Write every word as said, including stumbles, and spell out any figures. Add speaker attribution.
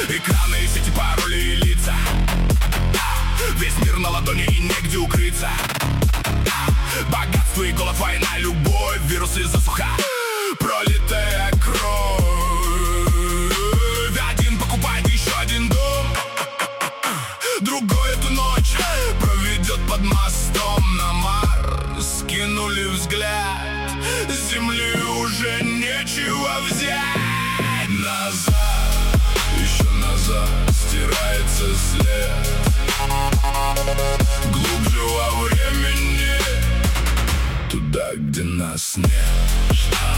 Speaker 1: Экраны, сети, пароли и лица. Весь мир на ладони и негде укрыться. Богатство и голод, война, любовь, вирусы, засуха, пролитая кровь. Один покупает еще один дом, другой эту ночь проведет под мостом на Марс. Скинули взгляд, с земли уже нечего взять. Назад, еще назад, стирается след. Глубже во времени, туда, где нас нет.